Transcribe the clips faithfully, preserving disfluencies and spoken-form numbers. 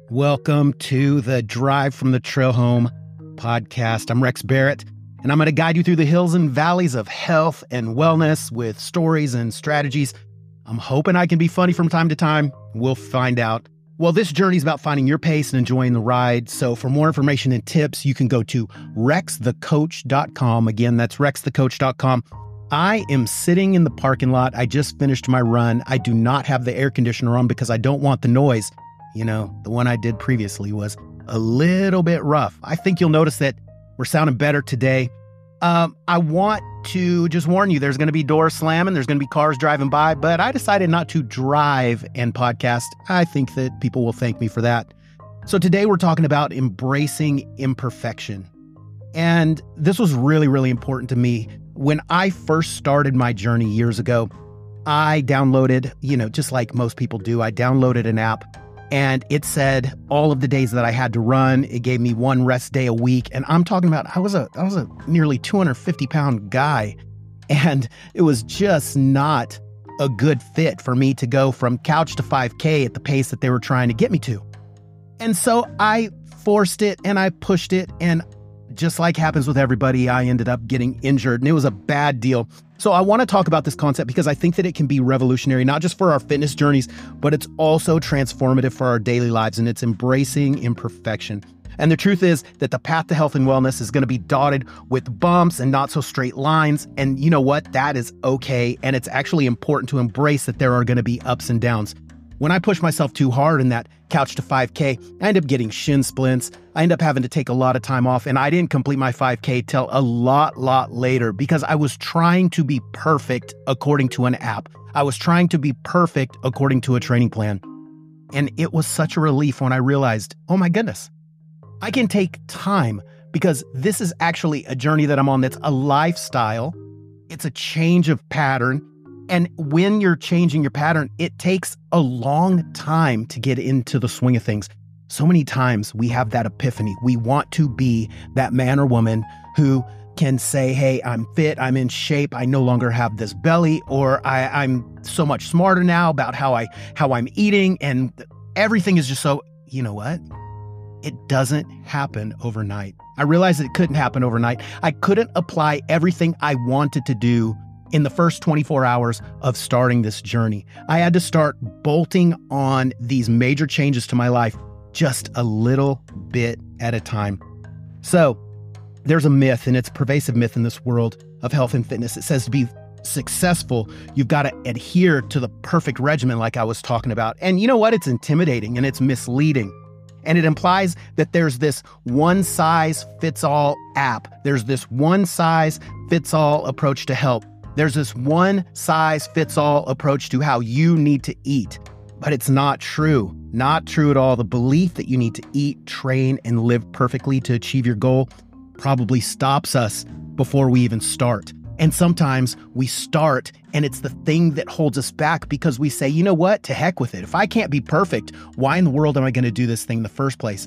Welcome to the Drive from the Trail Home podcast. I'm Rex Barrett, and I'm going to guide you through the hills and valleys of health and wellness with stories and strategies. I'm hoping I can be funny from time to time. We'll find out. Well, this journey is about finding your pace and enjoying the ride. So for more information and tips, you can go to rex the coach dot com. Again, that's rex the coach dot com. I am sitting in the parking lot. I just finished my run. I do not have the air conditioner on because I don't want the noise. You know, the one I did previously was a little bit rough. I think you'll notice that we're sounding better today. Um, I want to just warn you, there's going to be doors slamming, there's going to be cars driving by, but I decided not to drive and podcast. I think that people will thank me for that. So today we're talking about embracing imperfection. And this was really, really important to me. When I first started my journey years ago, I downloaded, you know, just like most people do, I downloaded an app. And it said all of the days that I had to run. It gave me one rest day a week. And I'm talking about, I was a I was a nearly two hundred fifty pound guy. And it was just not a good fit for me to go from couch to five K at the pace that they were trying to get me to. And so I forced it and I pushed it. And just like happens with everybody, I ended up getting injured. And it was a bad deal. So I want to talk about this concept because I think that it can be revolutionary, not just for our fitness journeys, but it's also transformative for our daily lives, and it's embracing imperfection. And the truth is that the path to health and wellness is going to be dotted with bumps and not so straight lines. And you know what? That is okay. And it's actually important to embrace that there are going to be ups and downs. When I push myself too hard in that couch to five K, I end up getting shin splints. I end up having to take a lot of time off, and I didn't complete my five K till a lot, lot later because I was trying to be perfect according to an app. I was trying to be perfect according to a training plan. And it was such a relief when I realized, oh my goodness, I can take time because this is actually a journey that I'm on that's a lifestyle. It's a change of pattern. And when you're changing your pattern, it takes a long time to get into the swing of things. So many times we have that epiphany. We want to be that man or woman who can say, hey, I'm fit, I'm in shape, I no longer have this belly, or I, I'm so much smarter now about how, I, how I'm eating, and everything is just so, you know what? It doesn't happen overnight. I realized it couldn't happen overnight. I couldn't apply everything I wanted to do in the first twenty-four hours of starting this journey. I had to start bolting on these major changes to my life just a little bit at a time. So there's a myth, and it's a pervasive myth in this world of health and fitness. It says to be successful, you've got to adhere to the perfect regimen like I was talking about. And you know what? It's intimidating and it's misleading. And it implies that there's this one-size-fits-all app. There's this one-size-fits-all approach to health. There's this one-size-fits-all approach to how you need to eat. But it's not true. Not true at all. The belief that you need to eat, train, and live perfectly to achieve your goal probably stops us before we even start. And sometimes we start, and it's the thing that holds us back because we say, you know what? To heck with it. If I can't be perfect, why in the world am I going to do this thing in the first place?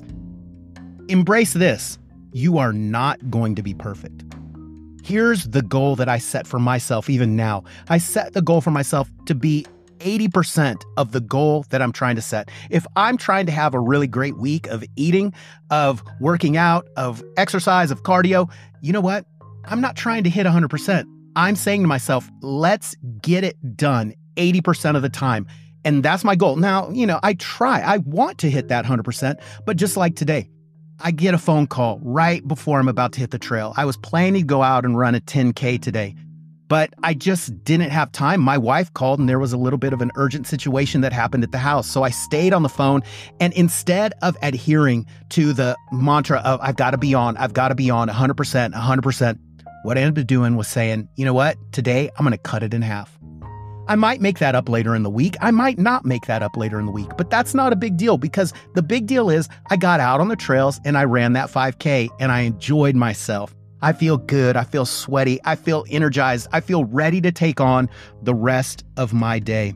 Embrace this. You are not going to be perfect. Here's the goal that I set for myself even now. I set the goal for myself to be eighty percent of the goal that I'm trying to set. If I'm trying to have a really great week of eating, of working out, of exercise, of cardio, you know what? I'm not trying to hit one hundred percent. I'm saying to myself, let's get it done eighty percent of the time. And that's my goal. Now, you know, I try, I want to hit that one hundred percent, but just like today, I get a phone call right before I'm about to hit the trail. I was planning to go out and run a ten K today, but I just didn't have time. My wife called and there was a little bit of an urgent situation that happened at the house. So I stayed on the phone, and instead of adhering to the mantra of I've got to be on, I've got to be on one hundred percent, one hundred percent, what I ended up doing was saying, you know what? Today I'm going to cut it in half. I might make that up later in the week. I might not make that up later in the week, but that's not a big deal because the big deal is I got out on the trails and I ran that five K and I enjoyed myself. I feel good. I feel sweaty. I feel energized. I feel ready to take on the rest of my day.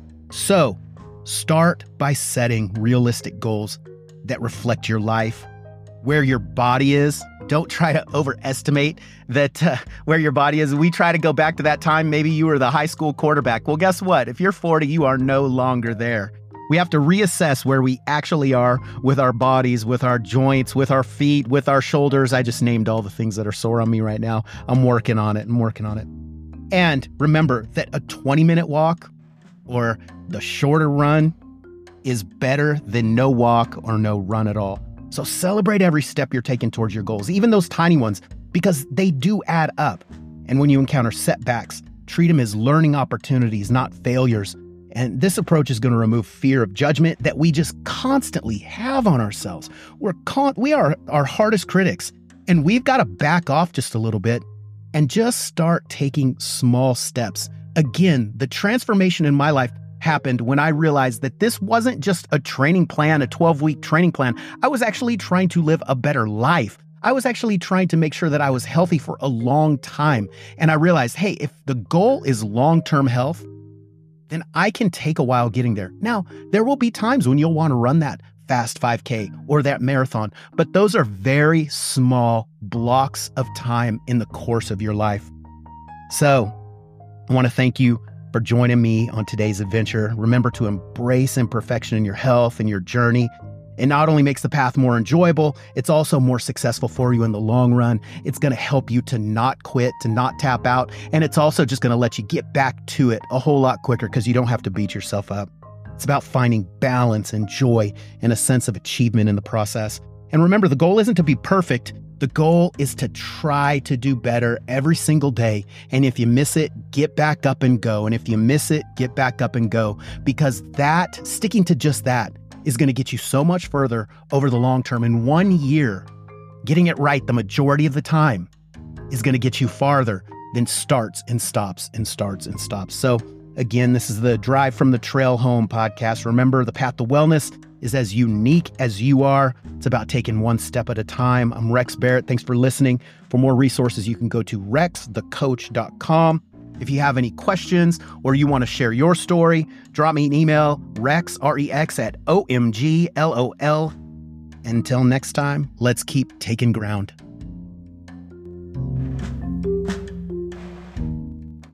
So start by setting realistic goals that reflect your life, where your body is. Don't try to overestimate that uh, where your body is. We try to go back to that time. Maybe you were the high school quarterback. Well, guess what? If you're forty, you are no longer there. We have to reassess where we actually are with our bodies, with our joints, with our feet, with our shoulders. I just named all the things that are sore on me right now. I'm working on it. I'm working on it. And remember that a twenty minute walk or the shorter run is better than no walk or no run at all. So celebrate every step you're taking towards your goals, even those tiny ones, because they do add up. And when you encounter setbacks, treat them as learning opportunities, not failures. And this approach is going to remove fear of judgment that we just constantly have on ourselves. We're con- we are our hardest critics, and we've got to back off just a little bit and just start taking small steps. Again, the transformation in my life happened when I realized that this wasn't just a training plan, a twelve-week training plan. I was actually trying to live a better life. I was actually trying to make sure that I was healthy for a long time. And I realized, hey, if the goal is long-term health, then I can take a while getting there. Now, there will be times when you'll want to run that fast five K or that marathon, but those are very small blocks of time in the course of your life. So I want to thank you for joining me on today's adventure. Remember to embrace imperfection in your health and your journey. It not only makes the path more enjoyable, it's also more successful for you in the long run. It's going to help you to not quit, to not tap out. And it's also just going to let you get back to it a whole lot quicker because you don't have to beat yourself up. It's about finding balance and joy and a sense of achievement in the process. And remember, the goal isn't to be perfect. The goal is to try to do better every single day. And if you miss it, get back up and go. And if you miss it, get back up and go. Because that, sticking to just that, is going to get you so much further over the long term. In one year, getting it right the majority of the time is going to get you farther than starts and stops and starts and stops. So again, this is the Drive from the Trail Home podcast. Remember, the path to wellness is as unique as you are. It's about taking one step at a time. I'm Rex Barrett. Thanks for listening. For more resources, you can go to rex the coach dot com. If you have any questions or you want to share your story, drop me an email, rex, R E X, at O M G L O L. Until next time, let's keep taking ground.